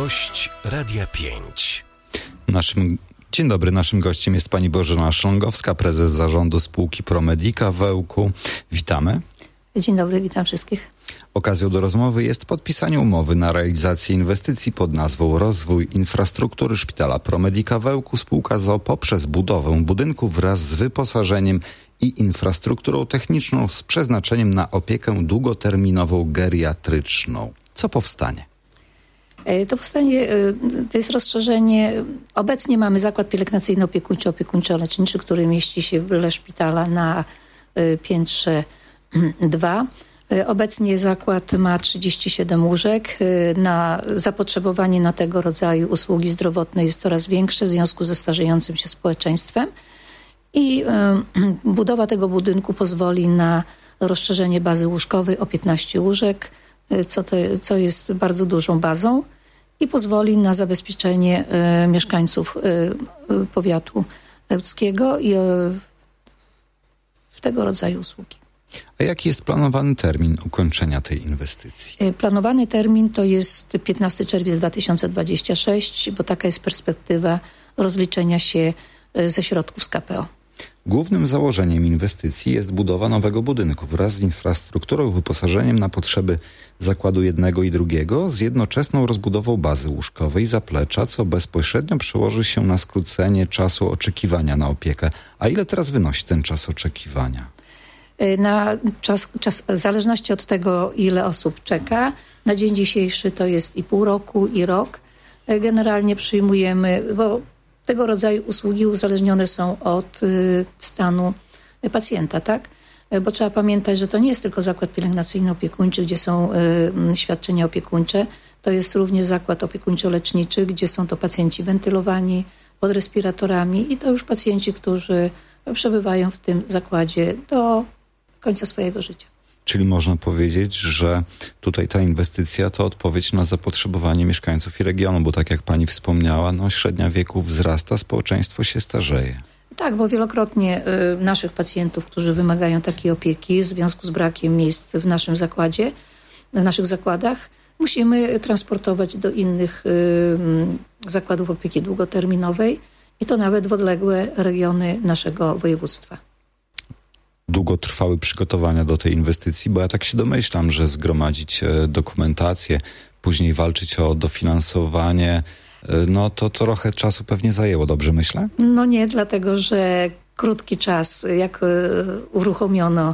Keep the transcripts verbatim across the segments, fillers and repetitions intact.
Gość Radia pięć. Naszym, dzień dobry, naszym gościem jest pani Bożena Szlągowska, prezes zarządu spółki Promedica w Ełku. Witamy. Dzień dobry, witam wszystkich. Okazją do rozmowy jest podpisanie umowy na realizację inwestycji pod nazwą Rozwój infrastruktury szpitala Promedica w Ełku. Spółka z o o poprzez budowę budynku wraz z wyposażeniem i infrastrukturą techniczną z przeznaczeniem na opiekę długoterminową geriatryczną. Co powstanie? To powstanie, to jest rozszerzenie. Obecnie mamy zakład pielęgnacyjno-opiekuńczy, opiekuńczo-leczniczy, który mieści się w byle szpitala na piętrze dwa. Obecnie zakład ma trzydzieści siedem łóżek. Na zapotrzebowanie na tego rodzaju usługi zdrowotne jest coraz większe w związku ze starzejącym się społeczeństwem. I y, budowa tego budynku pozwoli na rozszerzenie bazy łóżkowej o piętnaście łóżek, co, to, co jest bardzo dużą bazą i pozwoli na zabezpieczenie y, mieszkańców y, y, powiatu ełckiego i y, w tego rodzaju usługi. A jaki jest planowany termin ukończenia tej inwestycji? Y, planowany termin to jest piętnastego czerwca dwa tysiące dwudziestego szóstego, bo taka jest perspektywa rozliczenia się y, ze środków z K P O. Głównym założeniem inwestycji jest budowa nowego budynku wraz z infrastrukturą, wyposażeniem na potrzeby zakładu jednego i drugiego z jednoczesną rozbudową bazy łóżkowej zaplecza, co bezpośrednio przełoży się na skrócenie czasu oczekiwania na opiekę. A ile teraz wynosi ten czas oczekiwania? Na czas, czas, w zależności od tego, ile osób czeka, na dzień dzisiejszy to jest i pół roku, i rok. Generalnie przyjmujemy, bo tego rodzaju usługi uzależnione są od y, stanu pacjenta, tak? Bo trzeba pamiętać, że to nie jest tylko zakład pielęgnacyjno-opiekuńczy, gdzie są y, świadczenia opiekuńcze. To jest również zakład opiekuńczo-leczniczy, gdzie są to pacjenci wentylowani pod respiratorami i to już pacjenci, którzy przebywają w tym zakładzie do końca swojego życia. Czyli można powiedzieć, że tutaj ta inwestycja to odpowiedź na zapotrzebowanie mieszkańców i regionu, bo tak jak pani wspomniała, no średnia wieku wzrasta, społeczeństwo się starzeje. Tak, bo wielokrotnie y, naszych pacjentów, którzy wymagają takiej opieki w związku z brakiem miejsc w naszym zakładzie, w naszych zakładach, musimy transportować do innych y, zakładów opieki długoterminowej i to nawet w odległe regiony naszego województwa. Długo trwały przygotowania do tej inwestycji, bo ja tak się domyślam, że zgromadzić dokumentację, później walczyć o dofinansowanie, no to trochę czasu pewnie zajęło, dobrze myślę? No nie, dlatego że krótki czas, jak uruchomiono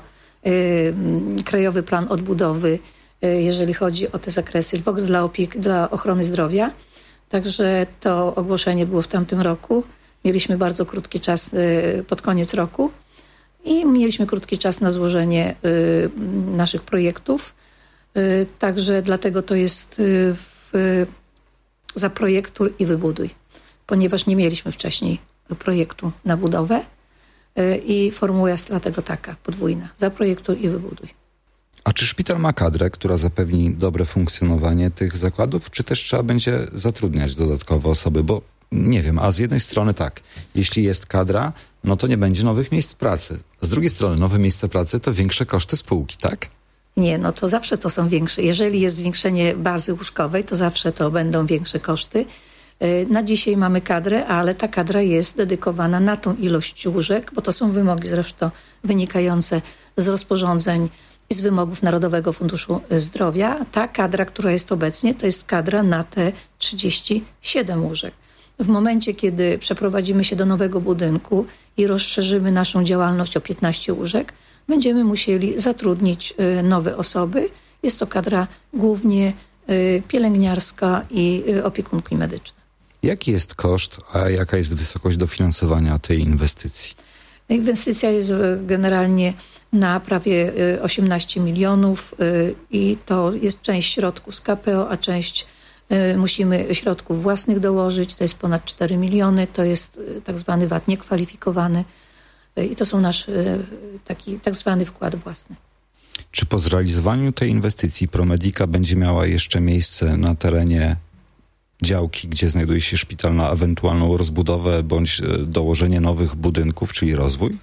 Krajowy Plan Odbudowy, jeżeli chodzi o te zakresy, w ogóle dla opieki, dla ochrony zdrowia. Także to ogłoszenie było w tamtym roku. Mieliśmy bardzo krótki czas pod koniec roku. I mieliśmy krótki czas na złożenie y, naszych projektów. Y, także dlatego to jest y, w, zaprojektuj i wybuduj. Ponieważ nie mieliśmy wcześniej projektu na budowę y, i formuła jest dlatego taka, podwójna. Zaprojektuj i wybuduj. A czy szpital ma kadrę, która zapewni dobre funkcjonowanie tych zakładów, czy też trzeba będzie zatrudniać dodatkowe osoby? Bo nie wiem, a z jednej strony tak, jeśli jest kadra, no to nie będzie nowych miejsc pracy. Z drugiej strony nowe miejsca pracy to większe koszty spółki, tak? Nie, no to zawsze to są większe. Jeżeli jest zwiększenie bazy łóżkowej, to zawsze to będą większe koszty. Na dzisiaj mamy kadrę, ale ta kadra jest dedykowana na tą ilość łóżek, bo to są wymogi zresztą wynikające z rozporządzeń i z wymogów Narodowego Funduszu Zdrowia. Ta kadra, która jest obecnie, to jest kadra na te trzydzieści siedem łóżek. W momencie, kiedy przeprowadzimy się do nowego budynku i rozszerzymy naszą działalność o piętnaście łóżek, będziemy musieli zatrudnić y, nowe osoby. Jest to kadra głównie y, pielęgniarska i y, opiekunki medyczne. Jaki jest koszt, a jaka jest wysokość dofinansowania tej inwestycji? Inwestycja jest generalnie na prawie osiemnaście milionów y, i to jest część środków z K P O, a część musimy środków własnych dołożyć, to jest ponad cztery miliony, to jest tak zwany V A T niekwalifikowany i to są nasz taki tak zwany wkład własny. Czy po zrealizowaniu tej inwestycji Promedica będzie miała jeszcze miejsce na terenie działki, gdzie znajduje się szpital, na ewentualną rozbudowę bądź dołożenie nowych budynków, czyli rozwój?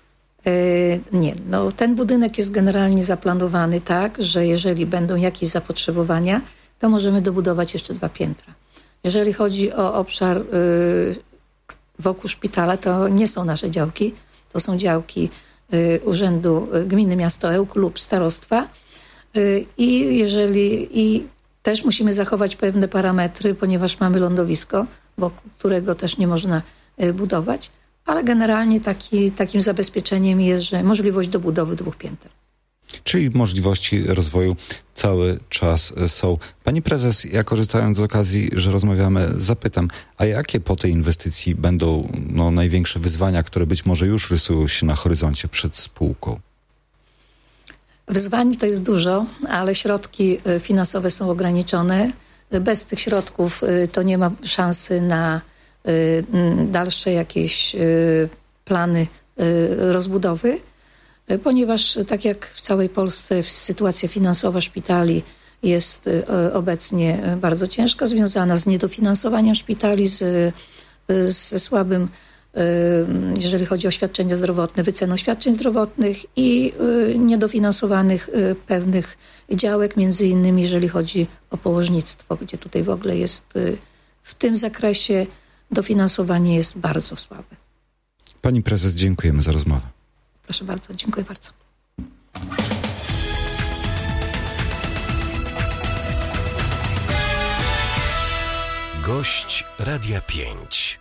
Yy, nie, no ten budynek jest generalnie zaplanowany tak, że jeżeli będą jakieś zapotrzebowania, to możemy dobudować jeszcze dwa piętra. Jeżeli chodzi o obszar y, wokół szpitala, to nie są nasze działki. To są działki y, Urzędu Gminy Miasto Ełk lub starostwa. Y, I jeżeli i też musimy zachować pewne parametry, ponieważ mamy lądowisko, wokół którego też nie można y, budować, ale generalnie taki, takim zabezpieczeniem jest, że możliwość dobudowy dwóch pięter. Czyli możliwości rozwoju cały czas są. Pani prezes, ja korzystając z okazji, że rozmawiamy, zapytam, a jakie po tej inwestycji będą no, największe wyzwania, które być może już rysują się na horyzoncie przed spółką? Wyzwań to jest dużo, ale środki finansowe są ograniczone. Bez tych środków to nie ma szansy na dalsze jakieś plany rozbudowy, ponieważ tak jak w całej Polsce sytuacja finansowa szpitali jest obecnie bardzo ciężka, związana z niedofinansowaniem szpitali, z, ze słabym, jeżeli chodzi o świadczenia zdrowotne, wyceną świadczeń zdrowotnych i niedofinansowanych pewnych działek, między innymi jeżeli chodzi o położnictwo, gdzie tutaj w ogóle jest w tym zakresie dofinansowanie jest bardzo słabe. Pani prezes, dziękujemy za rozmowę. Proszę bardzo, dziękuję bardzo. Gość Radia pięć.